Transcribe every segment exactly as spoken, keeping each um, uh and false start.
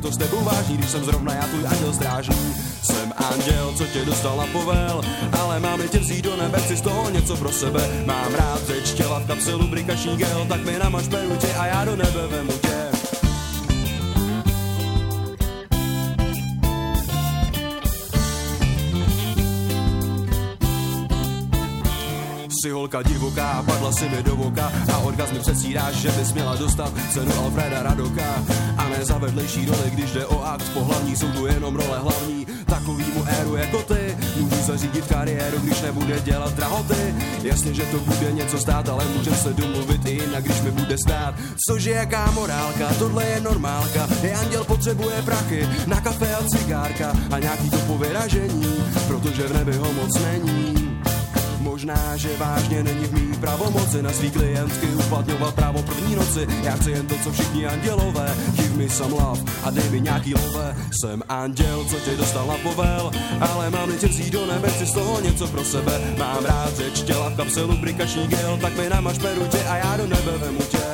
to s tebou vážný, když jsem zrovna já tvůj anděl strážný. Jsem anděl, co tě dostal na povel, ale mám-li tě vzít do nebe, chci z toho něco pro sebe. Mám rád řeč těla v kapse lubrikační gel, tak mi namaž peru tě a já do nebe vemu tě. Jsi holka divoká, padla si mi do voka a orgazmy předstíráš, že bys měla dostat cenu Alfreda Radoka. A ne za vedlejší roli, když jde o akt pohlavní, jsou tu jenom role hlavní. Takovýmu éru jako ty můžu zařídit kariéru, když nebude dělat drahoty. Jasně, že to bude něco stát, ale můžem se domluvit i jinak, když mi bude stát. Což je jaká morálka, tohle je normálka. Je anděl potřebuje prachy na kafe a cigárka a nějaký to povyražení, protože v nebi ho moc není. Možná, že vážně není v mý pravomoci na svý klientky uplatňovat právo první noci. Já chci jen to, co všichni andělové. Give me some love a dej mi nějaký love. Jsem anděl, co tě dostal na povel, ale mám-li tě vzít do nebe, chci z toho něco pro sebe. Mám rád řeč těla v kapse lubrikační gel, tak mi namaž peru tě a já do nebe vemu tě.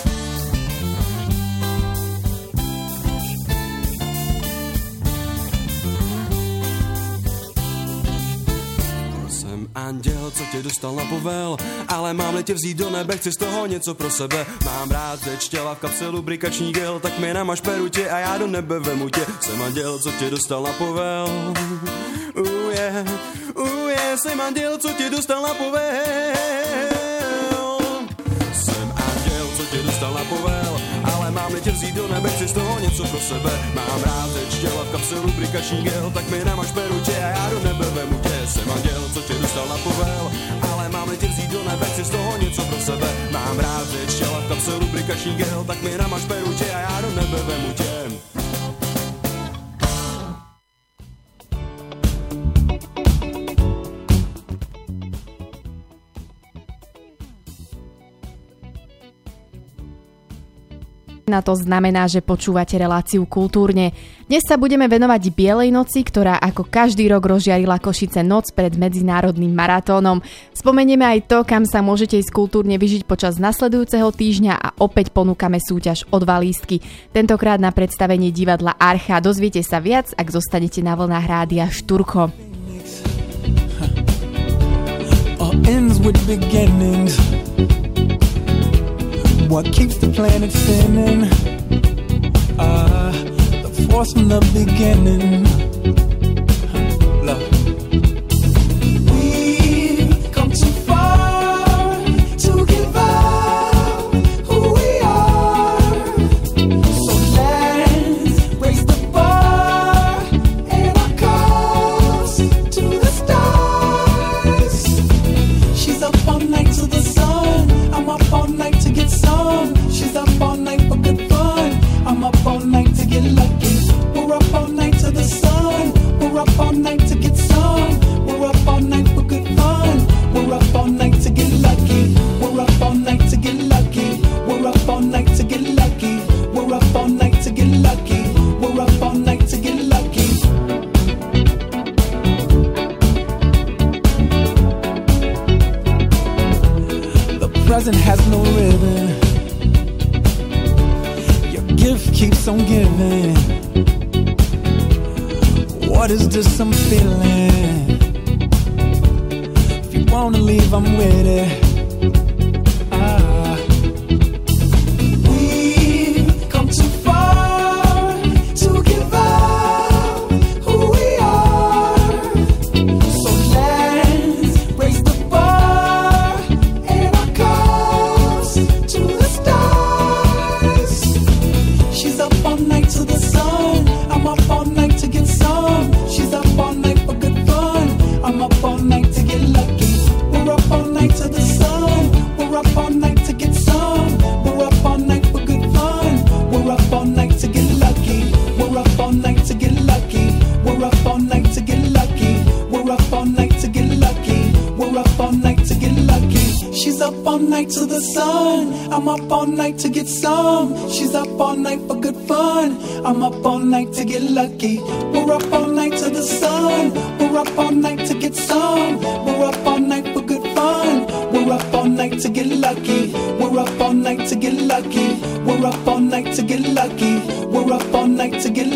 Anděl, co tě dostal na povel, ale mám-li tě vzít do nebe, chci z toho něco pro sebe. Mám rád řeč těla v kapse lubrikační gel, tak mi namaž peru tě a já do nebe vemu tě. Jsem anděl, co tě dostal na povel. Uh, yeah, uh, yeah, jsem anděl, co tě dostal na povel. Jsem anděl, co tě dostal na povel, ale mám-li tě vzít do nebe, chci z toho něco pro sebe. Mám rád řeč těla v kapse lubrikační gel, tak mi namaž peru tě a já do nebe vemu tě. Jsem anděl, co tě dostal na povel, ale mám-li tě vzít do nebe, chci z toho něco pro sebe. Mám rád řeč těla v kapse lubrikační gel, tak mi namaž peru tě a já do nebe vemu tě. Na to znamená, že počúvate reláciu Kultúrne. Dnes sa budeme venovať Bielej noci, ktorá ako každý rok rozžiarila Košice noc pred medzinárodným maratónom. Spomenieme aj to, kam sa môžete ísť kultúrne vyžiť počas nasledujúceho týždňa a opäť ponúkame súťaž o dva lístky. Tentokrát na predstavenie divadla Archa. Dozviete sa viac, ak zostanete na vlnách rádia Šturko. What keeps the planet spinning? Ah, uh, the force from the beginning. Love. We've come too far to give up who we are. So let's raise the bar and our cups to the stars. She's up all night to the sun. I'm up all night to get some. She's up all night for good fun. I'm up all night to get lucky. We're up all night to the sun. We're up all night to get some. We're up all night for good fun. We're up all night to get lucky. We're up all night to get lucky. We're up all night to get lucky. We're up all night to get lucky. We're up all night to get lucky. The present has no ribbon. Gift keeps on giving. What is this I'm feeling? If you wanna leave, I'm with it. Ah. We've come too far to give up who we are. So let's raise the bar and our cups to the stars. She's up all night to the sun. I'm up all night to get some. She's up all night for good fun. I'm up all night to get lucky. We're up all night to the sun. We're up all night to get some. We're up all night for good fun. We're up all night to get lucky. We're up all night to get lucky. We're up all night to get lucky. We're up all night to get lucky. We're up all night to get lucky. She's up all night to the sun. I'm up all night to get some. She's up all night for good fun. I'm up all night to get lucky. We're up all night to the sun. We're up all night to get some. We're up all night for good fun. We're up all night to get lucky. We're up all night to get lucky. We're up all night to get lucky. We're up all night to get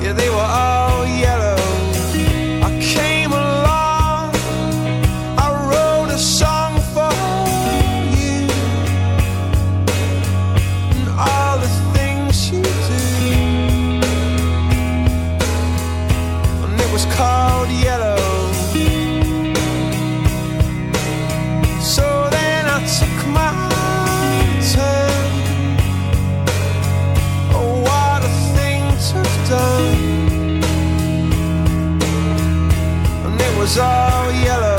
yeah, they were all yellow. I came along, I wrote a song for you, and all the things you do, and it was called Yellow. So then I took my turn. Oh, what a thing to have done. And it was all yellow.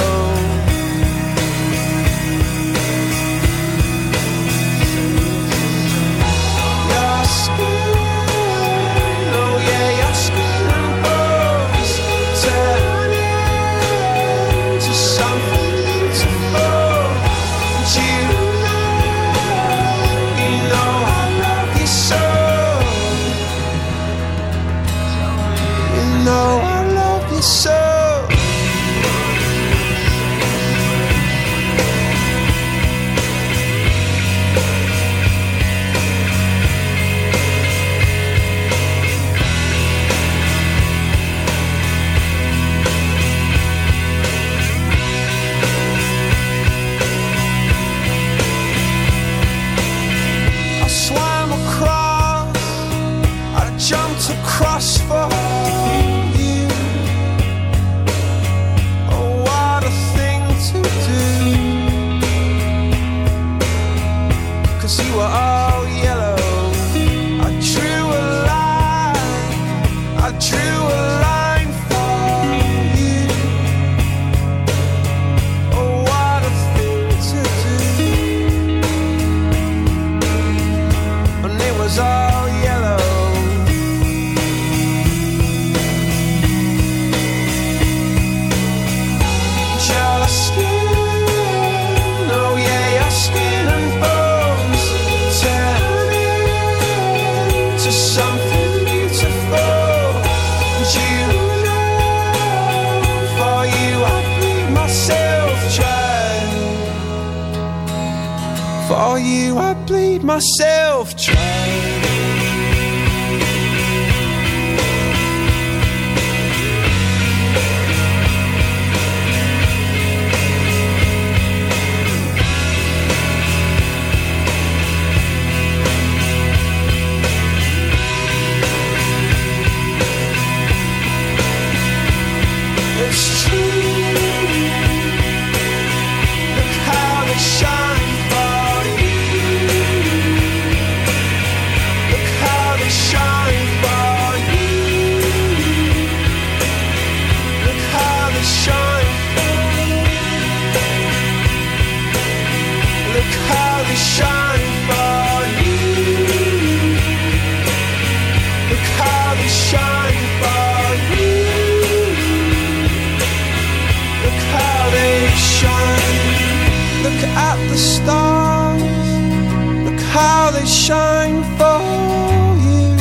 Your skin, oh yeah, your skin and bones turn into something beautiful. And you know, you know I love you so. You know I love you so. I swam across, I jumped across for you. Oh, what a thing to do. 'Cause you were all yellow. I drew a line, I drew a line for you. Oh, what a thing to do. And it was all yellow. Your skin, oh yeah, your skin and bones turn into something beautiful. And you know, for you I bleed myself dry. For you I bleed myself dry. It's true. Look how they shine for you. Look how they shine for you. Look how they shine for you. Look how they shine for you. Look how they shine for you. Look how they shine. Look at the stars. Look how they shine for you.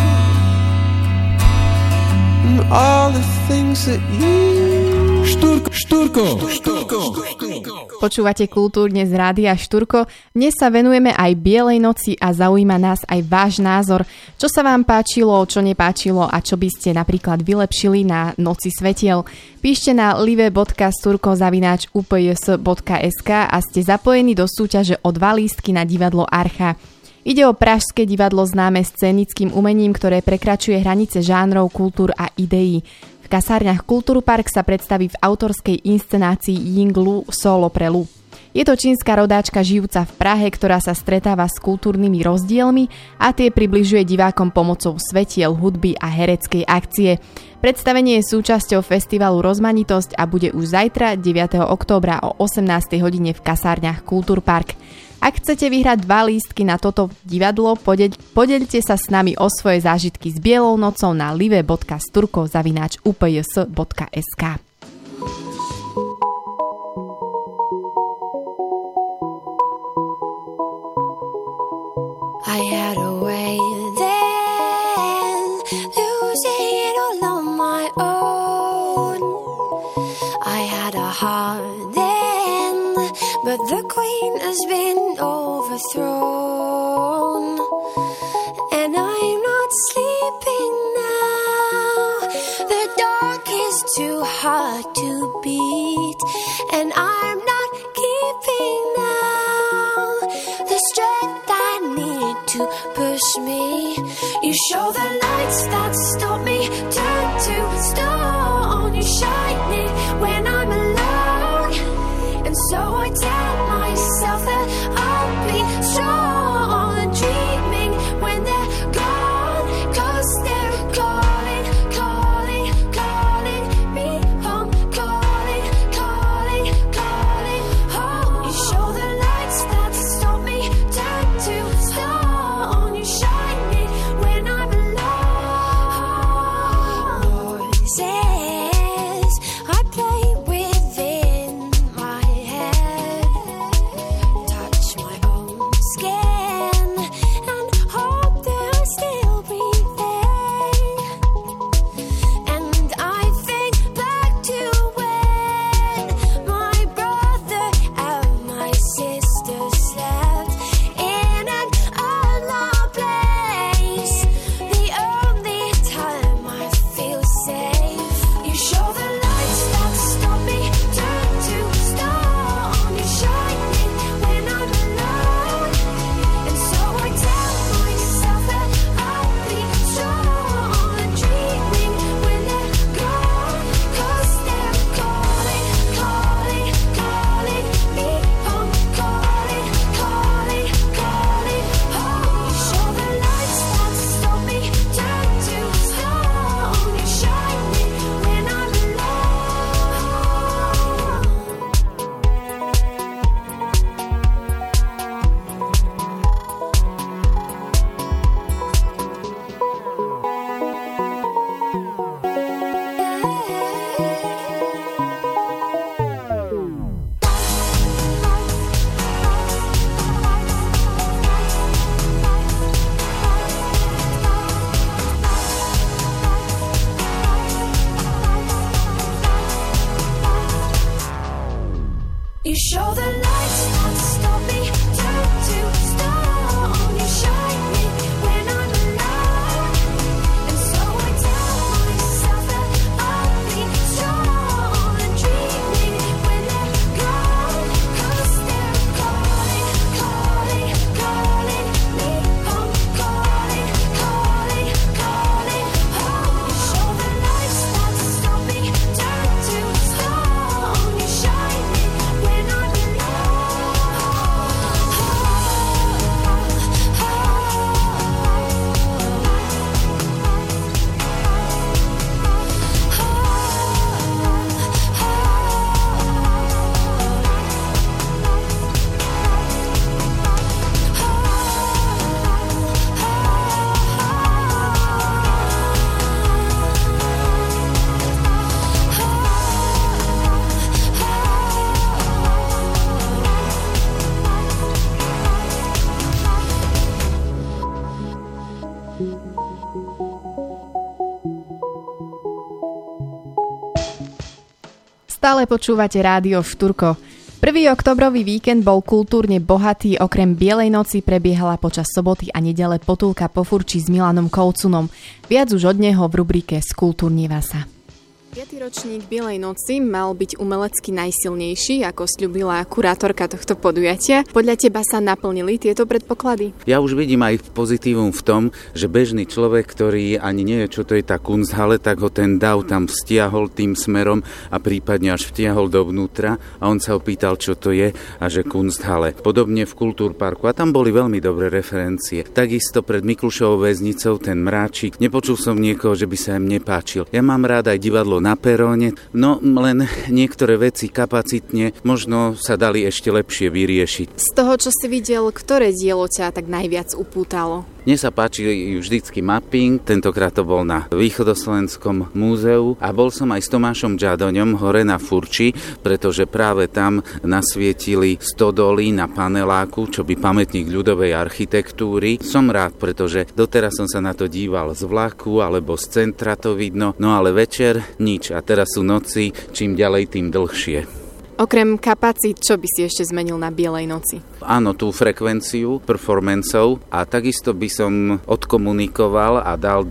And all the things that you. Štúrko, štúrko, štúrko. Počúvate Kultúrne z Rádia Šturko. Dnes sa venujeme aj Bielej noci a zaujíma nás aj váš názor. Čo sa vám páčilo, čo nepáčilo a čo by ste napríklad vylepšili na Noci svetiel. Píšte na live bodka sturko zavináč u p j s bodka es ká a ste zapojení do súťaže o dva lístky na divadlo Archa. Ide o pražské divadlo známe scénickým umením, ktoré prekračuje hranice žánrov, kultúr a ideí. V kasárniach Kultúrpark sa predstaví v autorskej inscenácii Ying Lu Solo pre Lu. Je to čínska rodáčka žijúca v Prahe, ktorá sa stretáva s kultúrnymi rozdielmi a tie približuje divákom pomocou svetiel, hudby a hereckej akcie. Predstavenie je súčasťou festivalu Rozmanitosť a bude už zajtra deviateho októbra o osemnástej hodine v kasárniach Kultúrpark. Ak chcete vyhrať dva lístky na toto divadlo, podeľ, podeľte sa s nami o svoje zážitky s Bielou nocou na live bodka sturko zavináč u p j s bodka es ká. I had a way then, losing it all on my own. I had a heart then, but the queen has been overthrown. And I'm not sleeping now, too hard to beat, and I'm not keeping now the strength I need to push me. You show the lights that stop me, turn to stone. You shine me when I'm alone, and so I tell myself that I'll be strong and dreaming when they're gone, 'cause they're calling, calling, calling me home, calling, calling, calling home. You show the lights that stop me, turn to stone. You shine me when I'm alone. Voices I play within my head, touch my own skin and hope they'll still be there. And I think back to when my brother and my sister slept in an unloved place, the only time I feel safe. You show the lights that stop me, turn to stone. You shine me when I'm alone, and so I tell myself that I'll be strong and dreaming when they're gone, 'cause they're calling, calling, calling me home, calling, calling, calling home. You show the lights that stop me, turn to stone. You shine me when I'm alone. You show the lights that stop me, turn to stone. You shine me when I'm alone, and so I tell myself that I'll be strong and dreaming when they're gone, 'cause they're calling, calling, calling me home, calling, calling, calling home. You show the lights that stop me, turn to stone. You shine me when I'm Stále počúvate rádio Štúrko. Prvý oktobrový víkend bol kultúrne bohatý, okrem Bielej noci prebiehala počas soboty a nedele potulka po Furči s Milanom Kolcunom. Viac už od neho v rubrike Skultúrniva sa. piaty ročník Bielej noci mal byť umelecky najsilnejší, ako sľubila kurátorka tohto podujatia. Podľa teba sa naplnili tieto predpoklady? Ja už vidím aj pozitívum v tom, že bežný človek, ktorý ani nevie, čo to je tá Kunsthalle, tak ho ten dav tam stiahol tým smerom a prípadne až vtiahol dovnútra a on sa opýtal, čo to je a že Kunsthalle. Podobne v Kultúrparku a tam boli veľmi dobré referencie. Takisto pred Miklušovou väznicou ten Mráčik. Nepočul som niekoho, že by sa im nepáčil. Ja mám rád aj divadlo na peróne, no len niektoré veci kapacitne možno sa dali ešte lepšie vyriešiť. Z toho, čo si videl, ktoré dielo ťa tak najviac upútalo? Mne sa páči vždycky mapping, tentokrát to bol na Východoslovenskom múzeu a bol som aj s Tomášom Džadoňom hore na Furči, pretože práve tam nasvietili stodoly na paneláku, čo by pamätník ľudovej architektúry. Som rád, pretože doteraz som sa na to díval z vlaku alebo z centra to vidno, no ale večer nič a teraz sú noci, čím ďalej, tým dlhšie. Okrem kapacít, čo by si ešte zmenil na Bielej noci? Áno, tú frekvenciu performancov a takisto by som odkomunikoval a dal do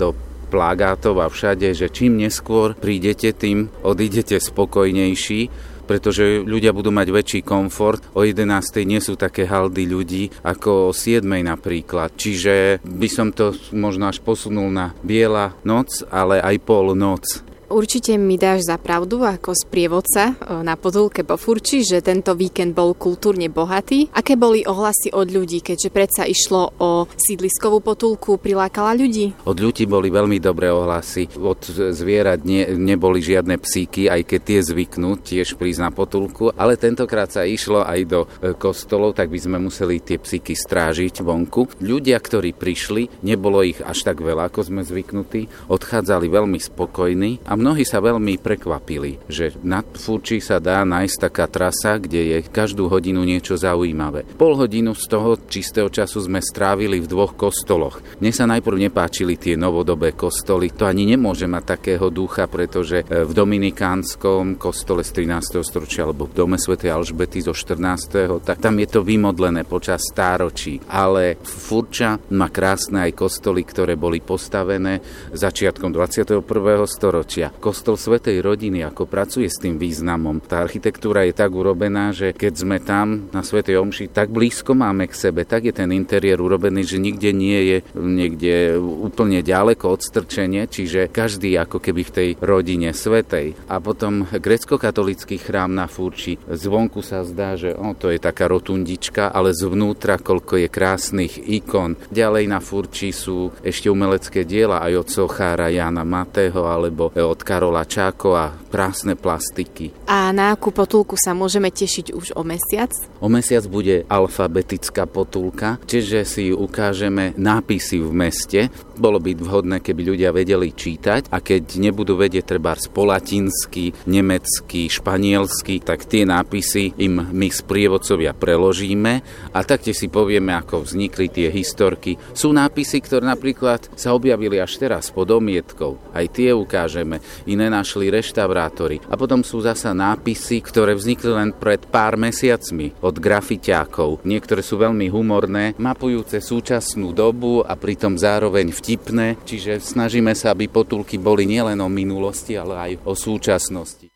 plagátov a všade, že čím neskôr prídete, tým odídete spokojnejší, pretože ľudia budú mať väčší komfort. O jedenástej nie sú také haldy ľudí ako o siedmej napríklad. Čiže by som to možno až posunul na biela noc, ale aj polnoc. Určite mi dáš za pravdu ako sprievodca na Potulke po Furči, že tento víkend bol kultúrne bohatý. Aké boli ohlasy od ľudí, keďže predsa išlo o sídliskovú Potulku, prilákala ľudí? Od ľudí boli veľmi dobré ohlasy. Od zvierat nie, neboli žiadne psíky, aj keď tie zvyknú tiež prísť na Potulku, ale tentokrát sa išlo aj do kostolov, tak by sme museli tie psíky strážiť vonku. Ľudia, ktorí prišli, nebolo ich až tak veľa, ako sme zvyknutí, odchádzali veľmi spokojní a mnohí sa veľmi prekvapili, že na Furči sa dá nájsť taká trasa, kde je každú hodinu niečo zaujímavé. Pol hodinu z toho čistého času sme strávili v dvoch kostoloch. Mne sa najprv nepáčili tie novodobé kostoly, to ani nemôže mať takého ducha, pretože v dominikánskom kostole z trinásteho storočia alebo v dome svätej Alžbety zo štrnásteho tak tam je to vymodlené počas stáročí. Ale Furča má krásne aj kostoly, ktoré boli postavené začiatkom dvadsiateho prvého storočia. Kostol Svätej Rodiny, ako pracuje s tým významom. Tá architektúra je tak urobená, že keď sme tam na Svätej omši, tak blízko máme k sebe, tak je ten interiér urobený, že nikde nie je niekde úplne ďaleko odstrčenie, čiže každý ako keby v tej rodine svätej. A potom grécko-katolický chrám na Furči. Zvonku sa zdá, že o, to je taká rotundička, ale zvnútra koľko je krásnych ikon. Ďalej na Furči sú ešte umelecké diela aj od sochára Jána Matého alebo od Karola Čákova, krásne plastiky. A na akú Potulku sa môžeme tešiť už o mesiac? O mesiac bude alfabetická Potulka, čiže si ukážeme nápisy v meste. Bolo by vhodné, keby ľudia vedeli čítať a keď nebudú vedieť trebárs po latinsky, nemecky, španielsky, tak tie nápisy im my sprievodcovia preložíme a taktiež si povieme, ako vznikli tie historky. Sú nápisy, ktoré napríklad sa objavili až teraz pod omietkou. Aj tie ukážeme. Iné našli reštaurátori. A potom sú zasa nápisy, ktoré vznikli len pred pár mesiacmi od grafitiákov. Niektoré sú veľmi humorné, mapujúce súčasnú dobu a pritom zároveň vtipné, čiže snažíme sa, aby Potulky boli nielen o minulosti, ale aj o súčasnosti.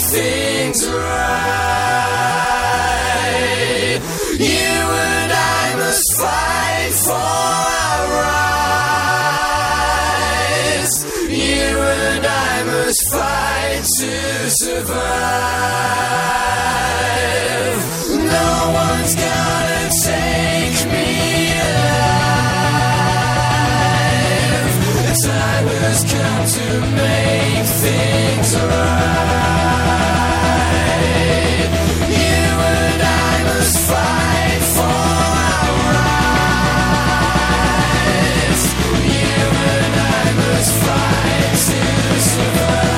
things right. You and I must fight for our rights. You and I must fight to survive. No one's gonna take me alive. The time has come to make things right. You and I must fight for our rights. You and I must fight to survive.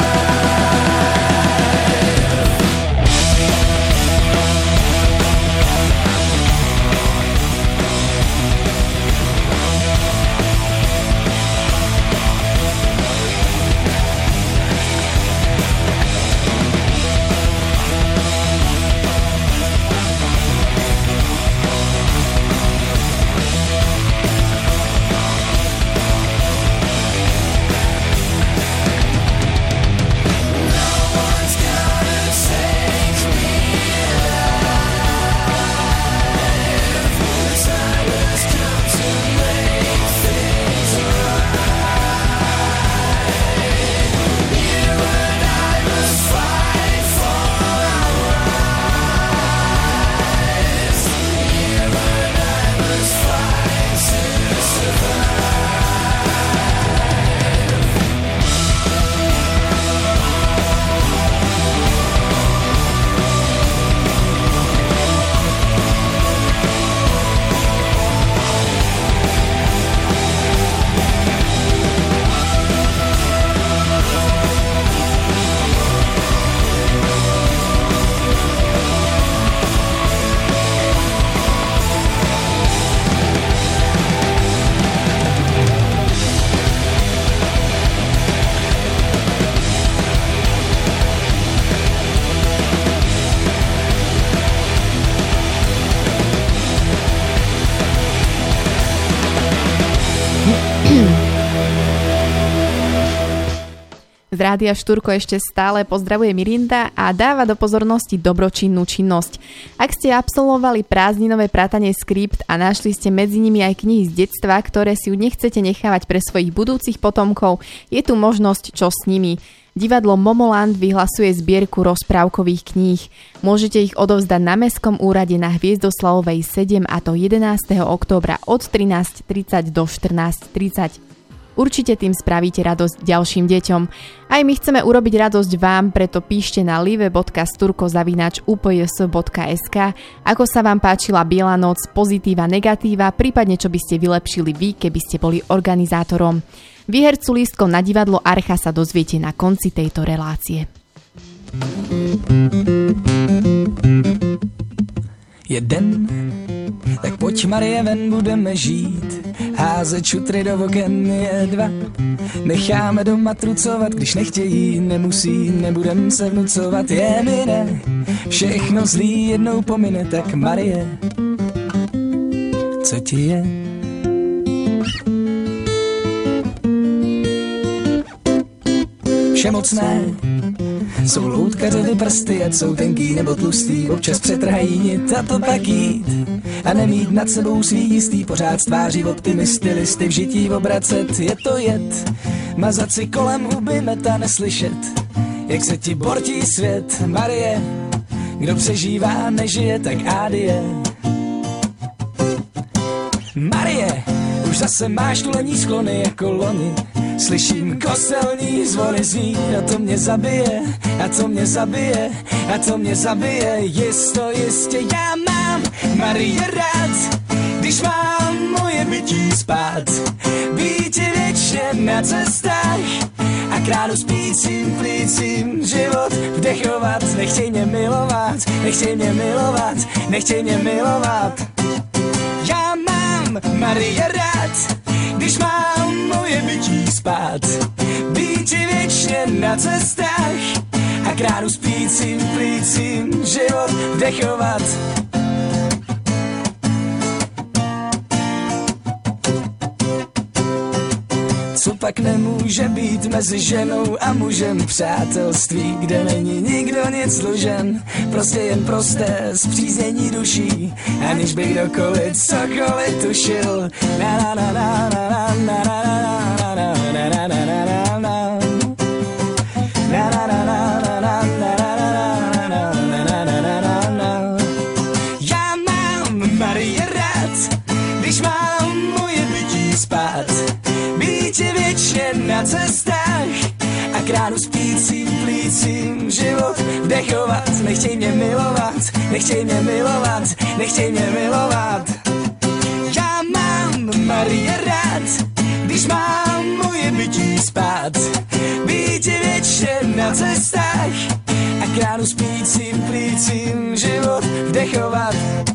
Z rádia Štúrko ešte stále pozdravuje Mirinda a dáva do pozornosti dobročinnú činnosť. Ak ste absolvovali prázdninové pratanie skript a našli ste medzi nimi aj knihy z detstva, ktoré si nechcete nechávať pre svojich budúcich potomkov, je tu možnosť, čo s nimi. Divadlo Momoland vyhlasuje zbierku rozprávkových kníh. Môžete ich odovzdať na Mestskom úrade na Hviezdoslavovej sedem, a to jedenásteho októbra od trinásť tridsať do štrnásť tridsať. Určite tým spravíte radosť ďalším deťom. Aj my chceme urobiť radosť vám, preto píšte na live bodka sturko zavináč ú pé j es bodka es ká, ako sa vám páčila Biela noc, pozitíva, negatíva, prípadne čo by ste vylepšili vy, keby ste boli organizátorom. Výhercu lístkov na divadlo Archa sa dozviete na konci tejto relácie. Je den, tak pojď Marie ven, budeme žít. Házet šutry do oken je dva. Necháme doma trucovat, když nechtějí, nemusí, nebudem se vnucovat. Je mi ne, všechno zlý jednou pomine, tak Marie, co ti je? Všemocné jsou loutkařovy prsty, ať jsou tenký nebo tlustý, občas přetrhají nit a to pak jít a nemít nad sebou svý jistý, pořád stváří optimisty, listy v žití obracet, je to jed, mazat si kolem huby, meta neslyšet, jak se ti bortí svět. Marie, kdo přežívá, nežije, tak ádie. Marie, už zase máš tulení sklony jako loni, slyším kostelní zvony znít, a to mě zabije, a to mě zabije, a to mě zabije. Jisto, jistě já mám Marie rád, když mám moje bytí spát, být je věčně na cestách a kránu spícím plícím život vdechovat. Nechtěj mě milovat, nechtěj mě milovat, nechtěj mě milovat. Já mám Marie rád, když mám moje bytí spát, být je věčně na cestách a kránu spícím plícím život vdechovat. Co pak pak nemůže být mezi ženou a mužem přátelství, kde není nikdo nic dlužen, prostě jen prosté zpříznění duší, aniž by kdokoliv cokoliv tušil. Na na na na na na na na na na na na na. Já mám Marie rád, když mám moje bytí spát, být je věčně na cestách a kránu spícím plícím život vdechovat. Nechtěj mě milovat, nechtěj mě milovat, nechtěj mě milovat. Já mám Marie rád, když mám moje bytí spát, být je věčně na cestách a kránu spícím plícím život vdechovat.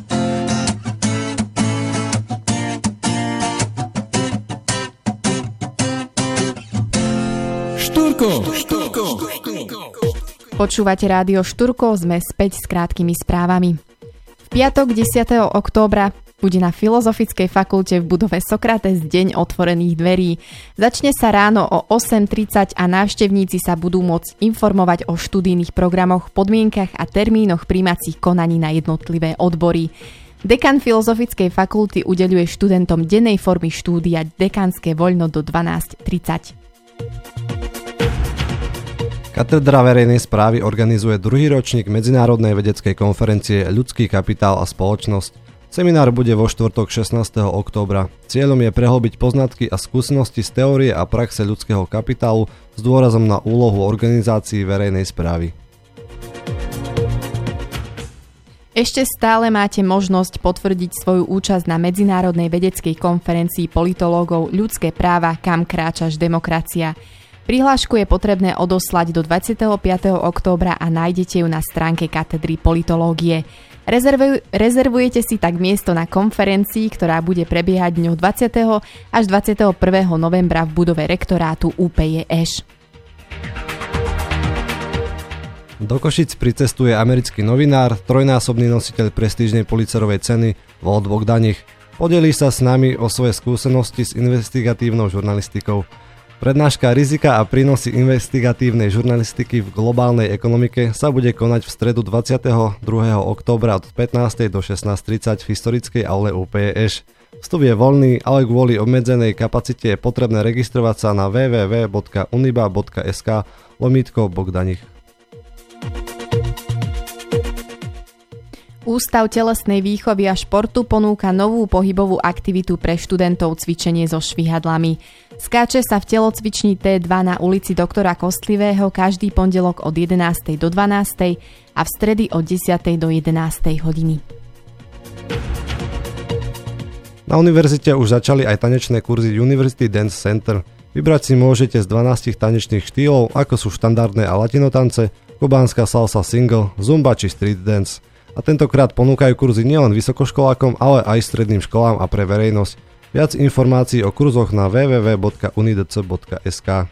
Štúrko, Štúrko, Štúrko. Počúvate rádio Štúrko, sme späť s krátkými správami. V piatok desiateho októbra bude na Filozofickej fakulte v budove Sokrates deň otvorených dverí. Začne sa ráno o osem tridsať a návštevníci sa budú môcť informovať o študijných programoch, podmienkach a termínoch prijímacích konaní na jednotlivé odbory. Dekan Filozofickej fakulty udeľuje študentom dennej formy štúdia dekánske voľno do dvanásť tridsať. Katedra verejnej správy organizuje druhý ročník Medzinárodnej vedeckej konferencie Ľudský kapitál a spoločnosť. Seminár bude vo štvrtok šestnásteho októbra. Cieľom je prehlbiť poznatky a skúsenosti z teórie a praxe ľudského kapitálu s dôrazom na úlohu organizácií verejnej správy. Ešte stále máte možnosť potvrdiť svoju účasť na Medzinárodnej vedeckej konferencii politológov Ľudské práva, kam kráčaš demokracia. Prihlášku je potrebné odoslať do dvadsiateho piateho októbra a nájdete ju na stránke katedry politológie. Rezervuj, rezervujete si tak miesto na konferencii, ktorá bude prebiehať dňou dvadsiateho až dvadsiateho prvého novembra v budove rektorátu ú pé jé eš. Do Košic pricestuje americký novinár, trojnásobný nositeľ prestížnej Pulitzerovej ceny Walt Bogdanich. Podelí sa s nami o svoje skúsenosti s investigatívnou žurnalistikou. Prednáška Rizika a prínosy investigatívnej žurnalistiky v globálnej ekonomike sa bude konať v stredu dvadsiateho druhého októbra od pätnástej do šestnásť tridsať v historickej aule ú pé jé eš. Vstup je voľný, ale kvôli obmedzenej kapacite je potrebné registrovať sa na w w w bodka uniba bodka es ká lomítko Bogdanich. Ústav telesnej výchovy a športu ponúka novú pohybovú aktivitu pre študentov cvičenie so švihadlami. Skáče sa v telocvični té dva na ulici doktora Kostlivého každý pondelok od jedenástej do dvanástej a v stredy od desiatej do jedenástej hodiny. Na univerzite už začali aj tanečné kurzy University Dance Center. Vybrať si môžete z dvanástich tanečných štýlov, ako sú štandardné a latinotance, kubánska salsa single, zumba či street dance. A tentokrát ponúkajú kurzy nielen vysokoškolákom, ale aj stredným školám a pre verejnosť. Viac informácií o kurzoch na w w w bodka unidc bodka es ká.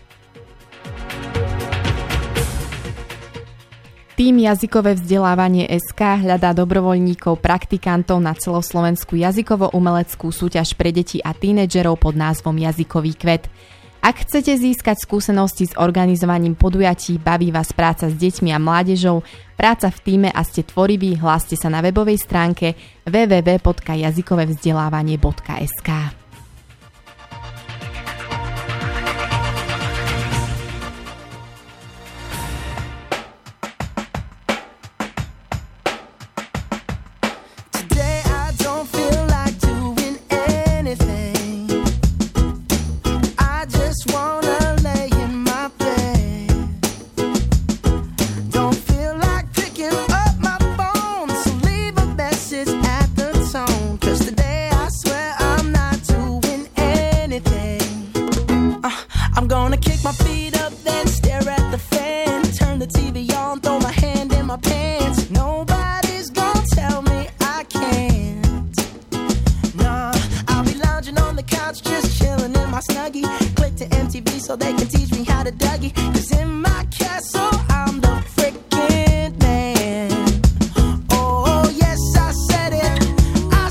Tým Jazykové vzdelávanie es ká hľadá dobrovoľníkov, praktikantov na celoslovenskú jazykovo-umeleckú súťaž pre deti a tínedžerov pod názvom Jazykový kvet. Ak chcete získať skúsenosti s organizovaním podujatí, baví vás práca s deťmi a mládežou, práca v tíme a ste tvoriví, hláste sa na webovej stránke w w w bodka jazykové vzdelávanie bodka es ká.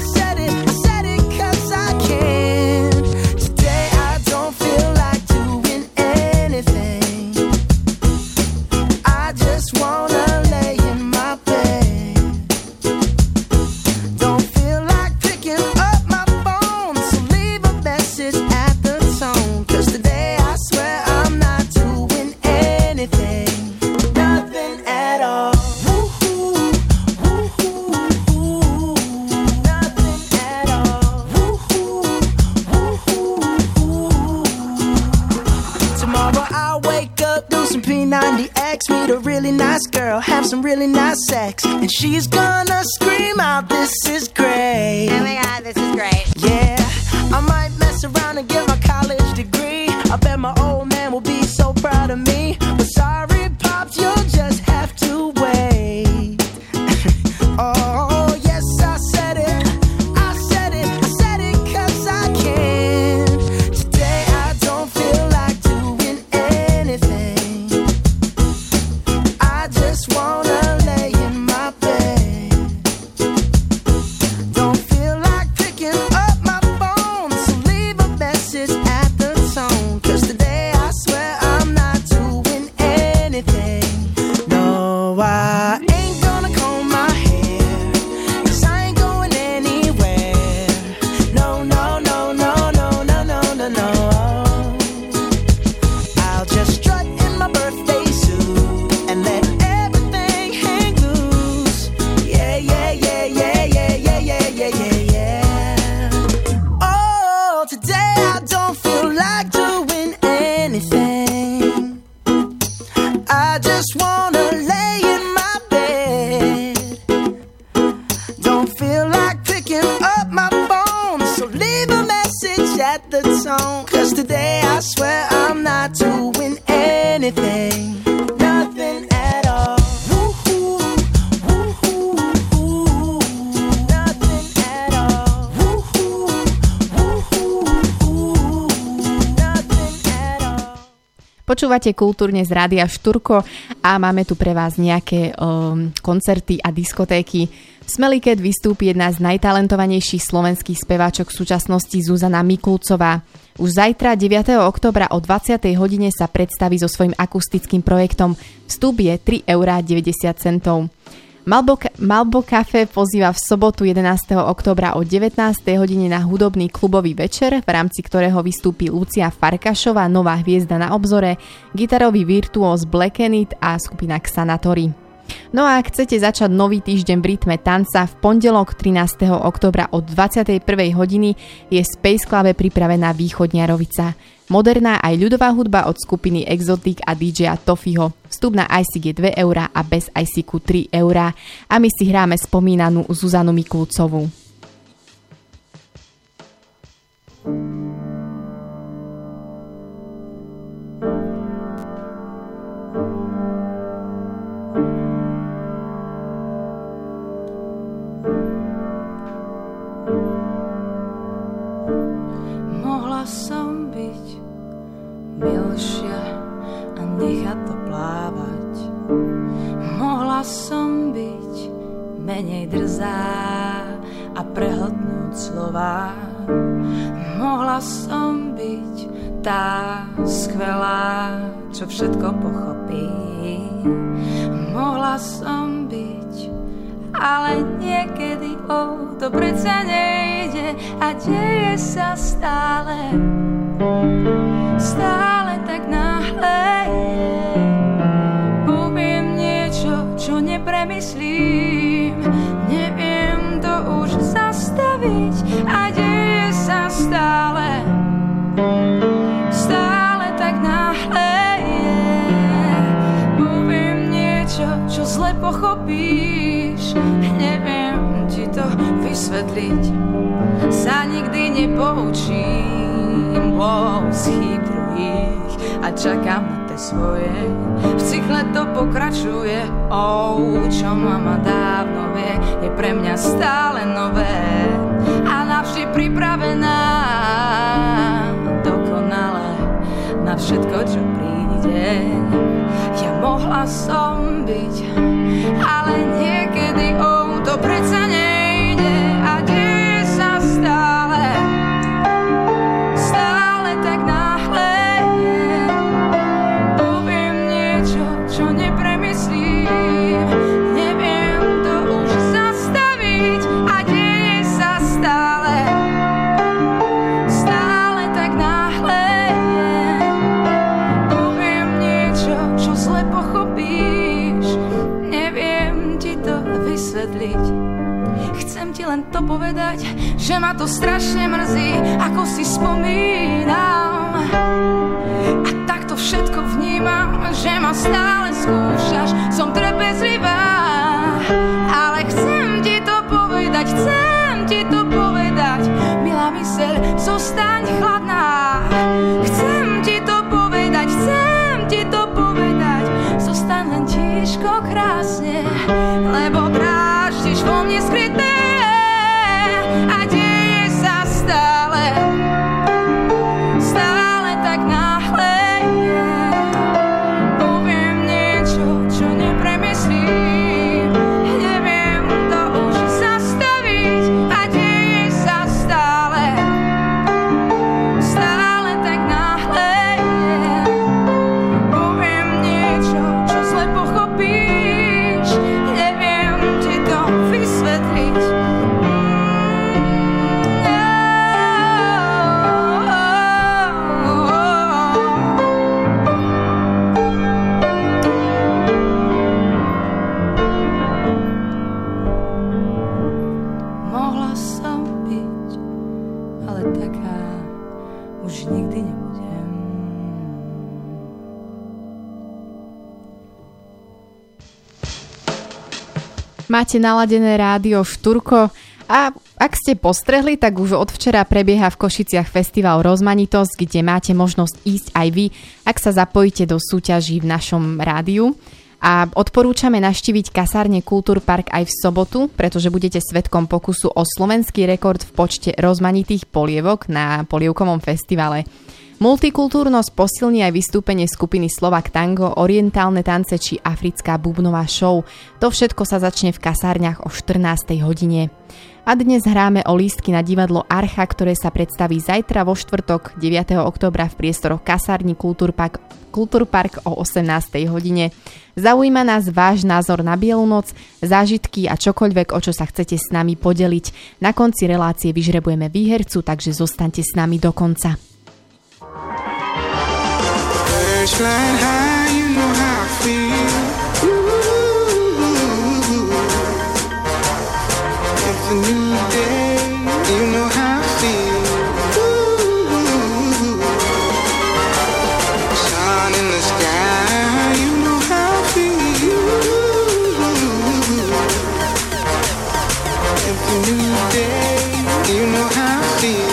Today I don't feel like doing ninety X, meet a really nice girl, have some really nice sex, and she's gonna scream out, this is great. Oh my god, this is great. Yeah, I might mess around and get my college degree. I bet my old man will be so proud of me. But sorry, Pops, you'll just have to wait. Oh, yes, I said it. I said it. I said it 'cause I can. Today I don't feel like doing anything. I just wanna lay in my bed. Don't feel like picking up my phone, so leave a message at the tone. 'Cause today I swear I'm not doing anything. No, I ain't gonna comb my hair, 'cause I ain't going anywhere. No, no, no, no, no, no, no, no, no. I'll just strut in my birthday suit and let everything hang loose. Yeah, yeah, yeah, yeah, yeah, yeah, yeah, yeah, yeah, yeah. Oh, today I don't feel like doing anything. I just wanna lay in my bed. Don't feel like picking up my phone, so leave a message at the tone. 'Cause today I swear I'm not doing anything. Nothing at all. Woo-hoo, woo-hoo, woo-hoo. Nothing at all. Woo-hoo, woo-hoo, woo-hoo. Nothing at all. Počúvate Kultúrne z Rádia Šturko a máme tu pre vás nejaké um, koncerty a diskotéky. V Smelly Cat vystúpi jedna z najtalentovanejších slovenských speváčok v súčasnosti Zuzana Mikulcová. Už zajtra deviateho októbra o dvadsiatej hodine sa predstaví so svojím akustickým projektom. Vstup je tri eurá deväťdesiat centov. Malbo, Malbo Café pozýva v sobotu jedenásteho októbra o devätnástej hodine na hudobný klubový večer, v rámci ktorého vystúpi Lucia Farkašová, nová hviezda na obzore, gitarový virtuós Blackened a skupina Xanatori. No a ak chcete začať nový týždeň v rytme tanca, v pondelok trinásteho októbra o dvadsiatej prvej hodiny je v Space Clube pripravená Východňarovica. Moderná aj ľudová hudba od skupiny Exotic a dý džeja Tofiho. Vstup na í cé je dve eurá a bez í cé tri eurá. A my si hráme spomínanú Zuzanu Mikulcovú. Mohla som byť milšia a nechať to plávať. Mohla som byť menej drzá a prehltnúť slová. Mohla som byť tá skvelá, čo všetko pochopí. Mohla som byť, ale niekedy o to predsa nejde a deje sa stále, stále tak náhle. Poviem niečo, čo nepremyslím, neviem to už zastaviť a deje sa stále, stále tak náhle. Poviem niečo, čo zle pochopíš, neviem ti to vysvetliť, sa nikdy nepoučím, wow, z chýb druhých a čakám na tie svoje. V cykle to pokračuje, oh, čo mama dávno vie, je pre mňa stále nové a navždy pripravená dokonale na všetko, čo príde. Ja mohla som byť, ale niekedy oh, to predsa nejde a deje sa stále, stále tak náhle. Poviem niečo, čo nepremyslím, neviem to už zastaviť a deje sa stále, stále tak náhle. Poviem niečo, čo zle pochopíš, neviem ti to vysvetliť. Chcem ti len to povedať, že ma to strašne mrzí, ako si spomínam. A tak to všetko vnímam, že ma stále skúšaš. Som trpezlivá, ale chcem ti to povedať, chcem ti to povedať. Milá myseľ, zostaň chladná. Chcem ti to povedať, chcem ti to povedať. Zostaň len tiško krásne, lebo dráždiš vo mne skryté a deje sa stále, stále tak náhle. Poviem niečo, čo nepremyslím, neviem to už zastaviť a deje sa stále, stále tak náhle. Poviem niečo, čo zle pochopíš, neviem ti to vysvetliť. Mohla som byť, ale taká už nikdy nebudem. Máte naladené rádio Štúrko a ak ste postrehli, tak už od včera prebieha v Košiciach festival Rozmanitosť, kde máte možnosť ísť aj vy, ak sa zapojíte do súťaží v našom rádiu. A odporúčame navštíviť kasárne Kultúrpark aj v sobotu, pretože budete svedkom pokusu o slovenský rekord v počte rozmanitých polievok na polievkovom festivale. Multikultúrnosť posilní aj vystúpenie skupiny Slovak Tango, orientálne tance či africká bubnová show. To všetko sa začne v kasárniach o štrnástej hodine. A dnes hráme o lístky na divadlo Archa, ktoré sa predstaví zajtra vo štvrtok deviateho októbra v priestoroch kasárni Kultúrpark, Kultúrpark o osemnástej hodine. Zaujíma nás váš názor na Bielu noc, zážitky a čokoľvek, o čo sa chcete s nami podeliť. Na konci relácie vyžrebujeme výhercu, takže zostaňte s nami do konca. Birds flying high, you know how I feel. Ooh, it's a new day, you know how I feel. Ooh, sun in the sky, you know how I feel. It's a new day, you know how I feel.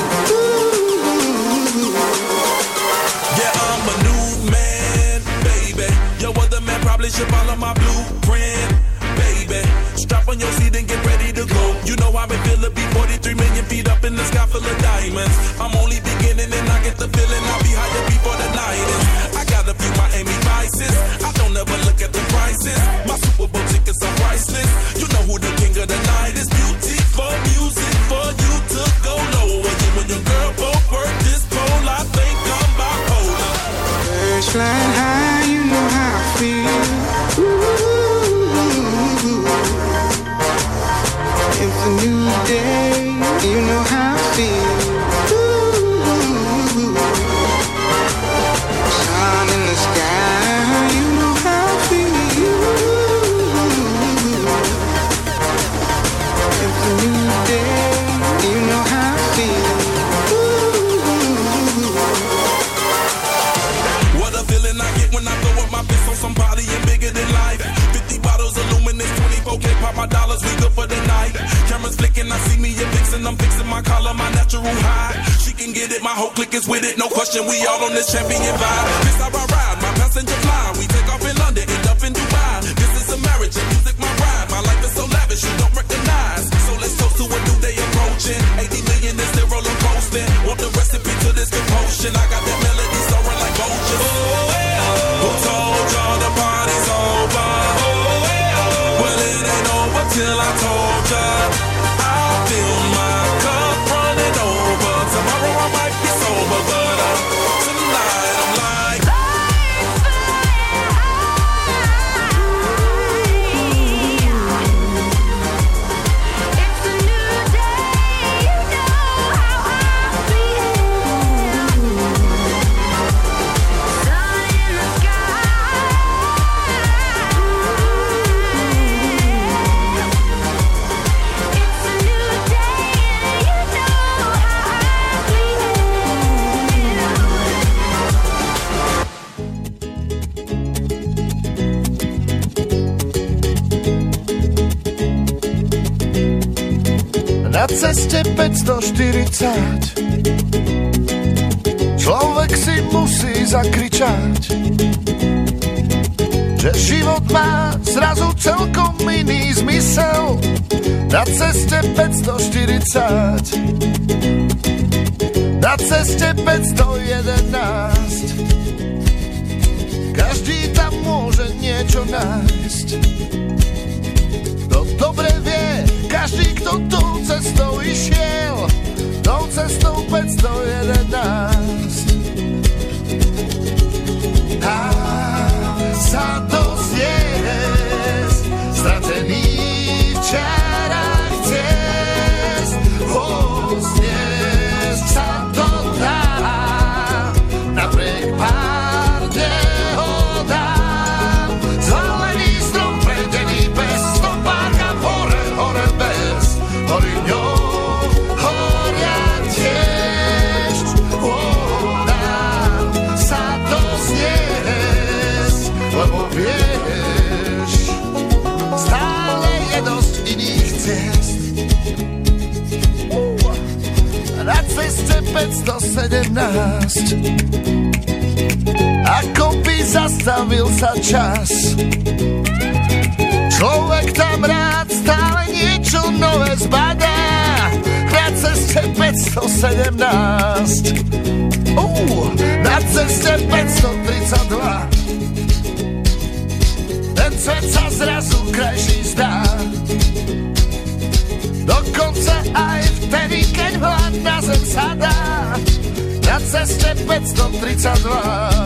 Probably should follow my blueprint, baby. Strap on your seat and get ready to go. You know I've been feeling be forty-three million feet up in the sky full of diamonds. I'm only beginning and I get the feeling I'll be higher before the night is. I got a few Miami vices. I don't ever look at the prices. My Super Bowl tickets are priceless. You know who the king of the night is. Beauty for music for you to go low. You and your girl both work this pole. I think I'm bipolar. Birds flying high, you know how I feel. Ooh, it's a new day, you know how I feel. Ooh, sun in the sky, you know how I feel. It's a new day, you know how I feel. What a feeling I get when I throw up my fist on somebody and bigger than life. fifty bottles of luminous, twenty-four K, pop my dollars, we good for the night. Cameras flicking, I see me and fixing, I'm fixing my collar, my natural high. She can get it, my whole clique is with it, no question, we all on this champion vibe. This how I ride, my passenger fly, we take off in London, end up in Dubai. This is a marriage, and music my ride, my life is so lavish, you don't recognize. So let's toast to a new day approaching, eighty million is the roller coasting. Want the recipe to this commotion, I got that melody soaring like vultures. Oh, hey, oh. Who told y'all the party's over? Oh, hey, oh. Well, it ain't over till I told ya. I'll fill my cup running over. Tomorrow I might be sober, but uh, tonight I'm like It's a new day, you know ceste päťstoštyridsať človek si musí zakričať, že život má zrazu celkom iný zmysel. Na ceste päťstoštyridsať, na ceste päťstojedenásť, každý tam môže niečo nájsť. Kto dobre vie, každý, kto tou cestou išiel, tou cestou päťstojedenásť. Dá sa to zjesť, stratený v čarách ciest, ho zniesť sa to dá, napriek pár nehodám. Zvalený strom, predený bez stopárka, hore, hore bez, hory ňou, horia tiež. Dá sa to zniesť, lebo vieš, stále je dosť iných ciest. Na ceste päťstosedemnásť, ako by zastavil sa čas, človek tam rád stále niečo nové zbadá. Na ceste päťstosedemnásť, uh, na ceste päťstotridsaťdva, ten svet sa zrazu krajší zdá. Dokonca aj vtedy, keď hlad na zem sadá. Na ceste päťstotridsaťdva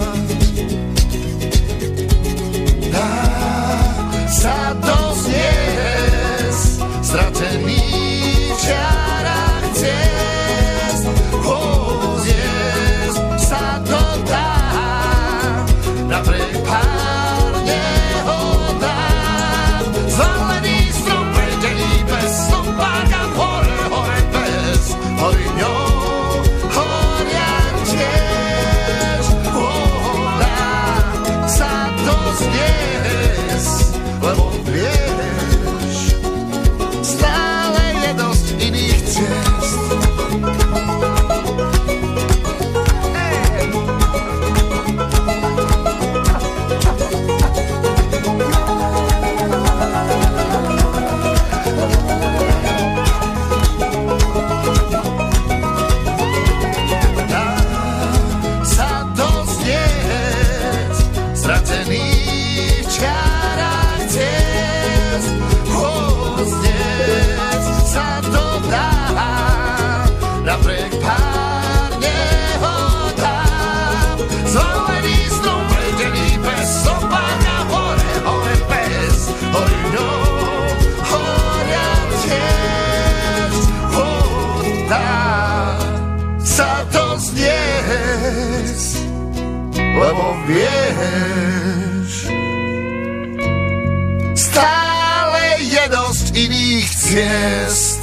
dá sa to zniesť, stratený v čiarách ciest, ho zjesť sa to dá, napriek pár nehodám. Zvalený strom, predený bez stopárka, hore, hore bez, hory ňou, horia tiež. Dá sa to zniesť, lebo vieš, stále je dosť iných ciest. Lebo vieš, stále je dosť iných ciest.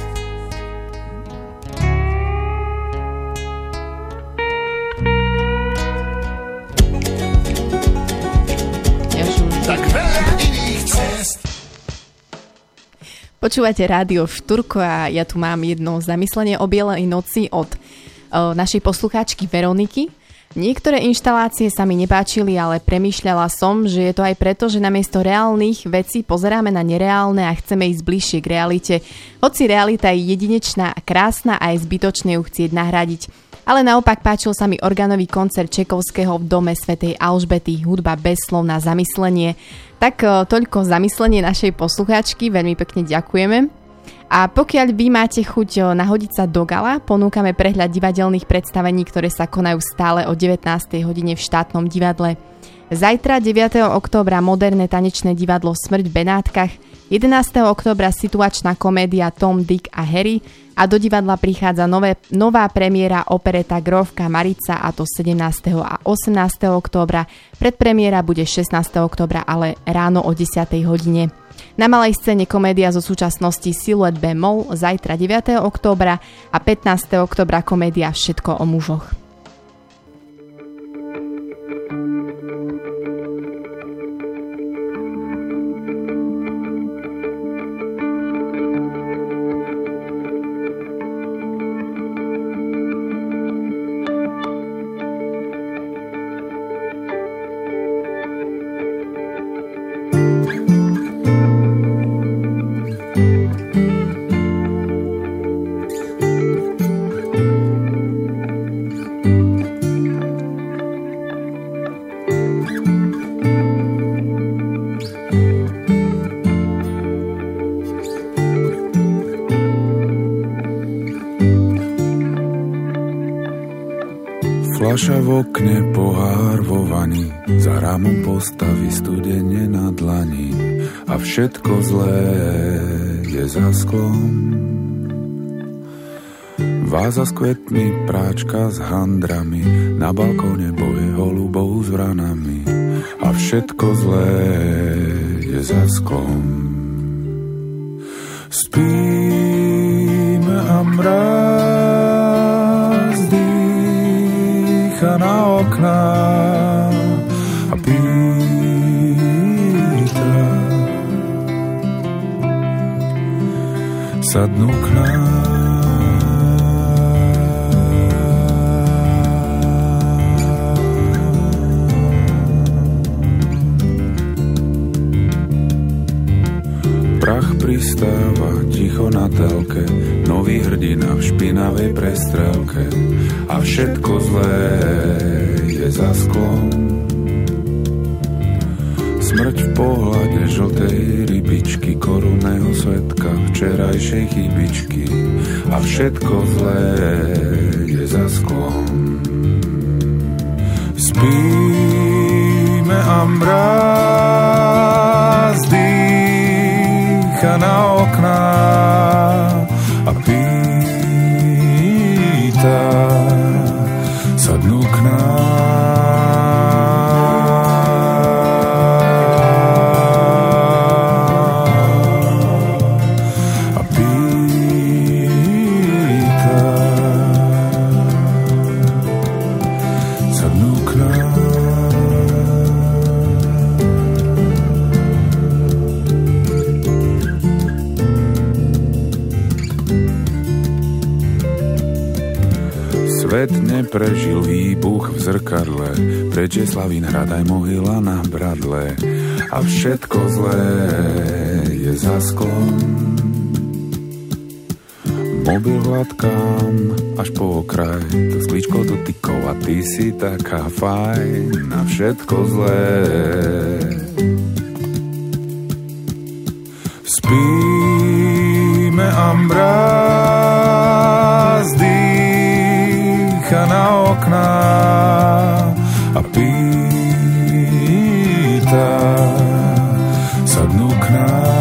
Tak veľa iných ciest. Počúvate rádio Štúrko a ja tu mám jedno zamyslenie o Bielej noci od o, našej poslucháčky Veroniky. Niektoré inštalácie sa mi nepáčili, ale premýšľala som, že je to aj preto, že namiesto reálnych vecí pozeráme na nereálne a chceme ísť bližšie k realite. Hoci realita je jedinečná a krásna a je zbytočné ju chcieť nahradiť. Ale naopak páčil sa mi organový koncert Čekovského v dome svätej Alžbety, hudba bez slov na zamyslenie. Tak toľko zamyslenie našej poslucháčky, veľmi pekne ďakujeme. A pokiaľ vy máte chuť nahodiť sa do gala, ponúkame prehľad divadelných predstavení, ktoré sa konajú stále o devätnástej hodine v štátnom divadle. Zajtra deviateho októbra moderné tanečné divadlo Smrť v Benátkach, jedenásteho októbra situačná komédia Tom, Dick a Harry a do divadla prichádza nové, nová premiéra opereta Grófka Marica, a to sedemnásteho a osemnásteho októbra. Predpremiéra bude šestnásteho októbra, ale ráno o desiatej hodine. Na malej scéne komédia zo súčasnosti Siluet B-moll zajtra deviateho októbra a pätnásteho októbra komédia Všetko o mužoch. Fľaša v okne, pohár vo vani, za rámom postavy studene na dlani a všetko zlé je za sklom. Váza s kvetmi, práčka s handrami, na balkóne boje holubov s vranami a všetko zlé je za sklom. Spíme a mráz dýcha na okná a pýta, sadnú k nám. Prach pristáva ticho na telke, nový hrdina v špinavej prestrelke a všetko zlé je za sklom. Smrť v pohľade žltej rybičky, korunného svetka včerajšej chybičky a všetko zlé je za sklom. Spíme a mráz dýcha na okná a pýta, sadnú k nám a pýta, sadnú k nám. Svet neprežil výbuch v zrkadle, preč je Slavinhrad aj mohyla na bradle a všetko zlé je za sklom. Mobil hladkám až po okraj, to s klíčkou dotykov a ty si taká fajn a všetko zlé. Spíme a mráz dýcha na okná a pýta, sadnú k nám.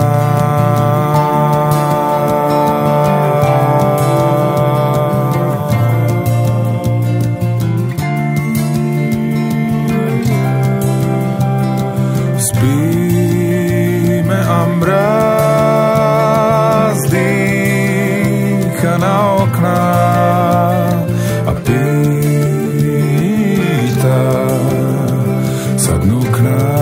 Spíme a mráz dýcha na okná a pýta, sadnú k nám.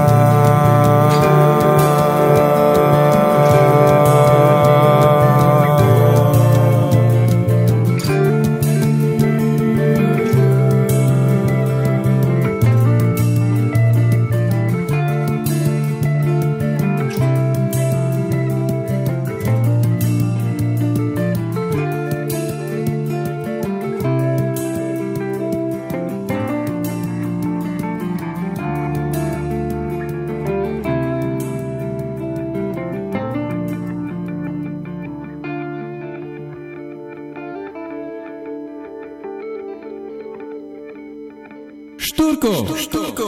Štúrko, štúrko.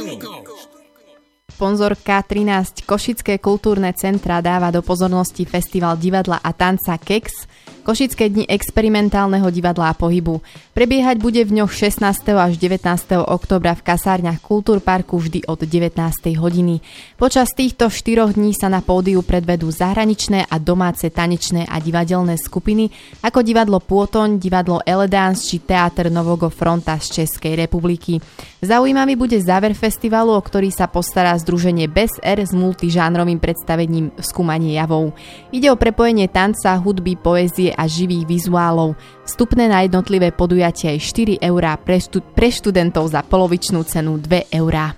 Sponzor ká trinásť Košické kultúrne centra dáva do pozornosti festival divadla a tanca Keks, Košické dni experimentálneho divadla a pohybu. Prebiehať bude v dňoch šestnásteho až devätnásteho októbra v kasárniach Kultúrparku vždy od devätnástej hodiny. Počas týchto štyroch dní sa na pódiu predvedú zahraničné a domáce tanečné a divadelné skupiny ako divadlo Pôtoň, divadlo Eledance či teáter Nového fronta z Českej republiky. Zaujímavý bude záver festivalu, o ktorý sa postará združenie Bez R s multižánrovým predstavením Skúmanie javov. Ide o prepojenie tanca, hudby, poézie a živých vizuálov. Vstupné na jednotlivé podujatia je štyri eurá, pre, štu- pre študentov za polovičnú cenu dve eurá.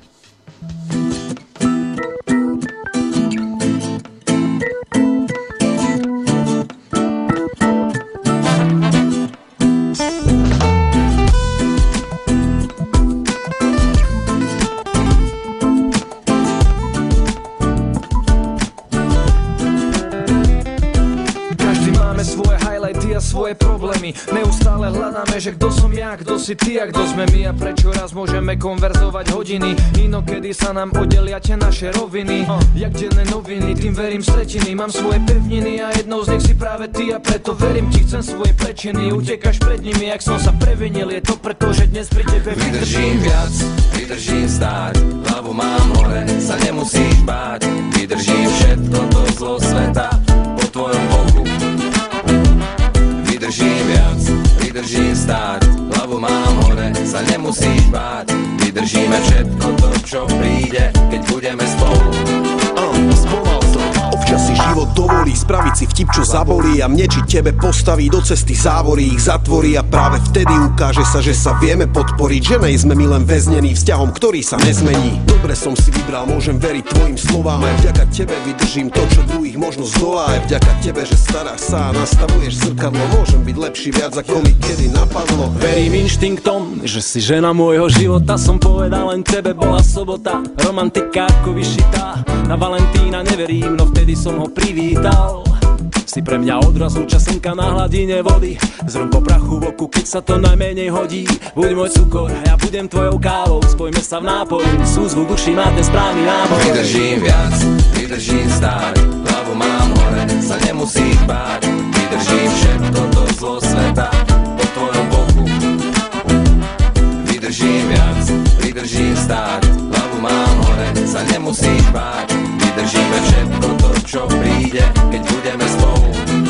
Svoje highlighty a svoje problémy. zmeny. Neustále hľadáme, že kto som ja, kto si ty a kto sme my a prečo raz môžeme konverzovať hodiny. Inokedy sa nám oddelia tie naše roviny. Jak denné noviny, tým verím stretiny. Mám svoje pevniny a jednou z nich si práve ty a preto verím ti, chcem svoje prečiny. Utekáš pred nimi, jak som sa previnil, je to preto, že dnes pri tebe vydržím viac, vydržím stáť, hlavu mám hore, sa nemusíš báť. Vydržím všetko to zlo sveta po tvojom boku. Vydržím viac, vydržím stáť, hlavu mám hore, sa nemusíš báť. Vydržíme všetko to, čo príde, keď budeme spolu. uh, Spomal to. Občas si život dovolí spraviť si vtip, čo zabolí a mne či tebe postaví do cesty závory, ich zatvorí a práve vtedy ukáže sa, že sa vieme podporiť, že nejsme my len väznení vzťahom, ktorý sa nezmení. Dobre som si vybral, môžem veriť tvojim slovám, aj vďaka tebe vydržím to, čo druhých možno zdolá, aj vďaka tebe, že staráš sa a nastavuješ zrkadlo, môžem byť lepší viac, ako mi kedy napadlo. Verím inštinktom, že si žena môjho života, som povedal len tebe, bola sobota, romantika ako vyšitá. Na Valentína neverím, no vtedy som ho privítal. Si pre mňa odraz lúča slnka na hladine vody, zrn po prachu v oku, keď sa to najmenej hodí. Buď môj cukor, ja budem tvojou kávou, spojme sa v nápoji, súzvuk duší má ten správny náboj. Vydržím viac, vydržím stáť, hlavu mám hore, sa nemusíš báť. Vydržím všetko to zlo sveta po tvojom boku. Vydržím viac, vydržím stáť, hlavu mám hore, sa nemusíš báť. Vydržíme všetko to, čo príde, keď budeme spolu.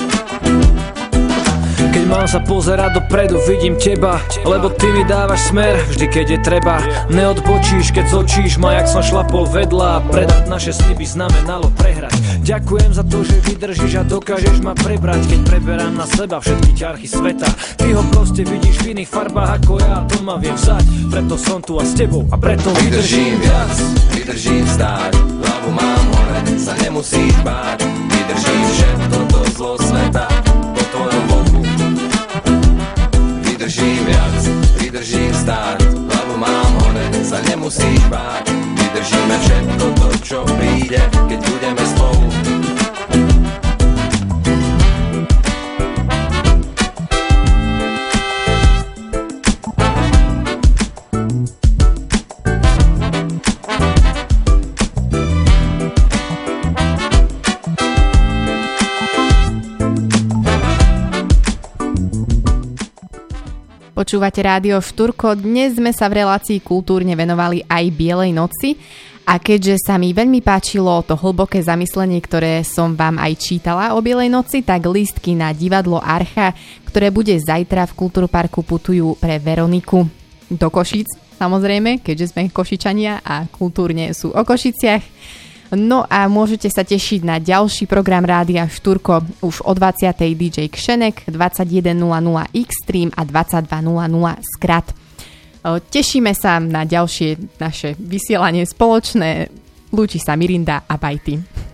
Keď mám sa pozerať dopredu, vidím teba, lebo ty mi dávaš smer, vždy keď je treba. Neodbočíš, keď zočíš ma, jak som šlapol vedľa. Predať naše sliby znamenalo prehrať. Ďakujem za to, že vydržíš a dokážeš ma prebrať, keď preberám na seba všetky ťarchy sveta. Ty ho proste vidíš v iných farbách ako ja, to ma viem vzať. Preto som tu a s tebou a preto vydržím viac, vydržím stáť, hlavu mám hore, sa nemusíš báť. Vydržím všetko to zlo sveta po tvojom boku. Vydržím viac, vydržím stáť, hlavu mám hore, sa nemusíš báť. Vydržíme všetko to, čo príde, keď budeme spolu. Počúvate rádio Štúrko, dnes sme sa v relácii kultúrne venovali aj Bielej noci a keďže sa mi veľmi páčilo to hlboké zamyslenie, ktoré som vám aj čítala o Bielej noci, tak lístky na divadlo Archa, ktoré bude zajtra v Kultúrparku, putujú pre Veroniku do Košíc, samozrejme, keďže sme Košičania a kultúrne sú o Košiciach. No a môžete sa tešiť na ďalší program Rádia Štúrko už o dvadsiatej dý džej Kšenek, dvadsaťjeden nula nula Xstream a dvadsaťdva nula nula Skrat. Tešíme sa na ďalšie naše vysielanie spoločné. Lúči sa Mirinda a Bajty.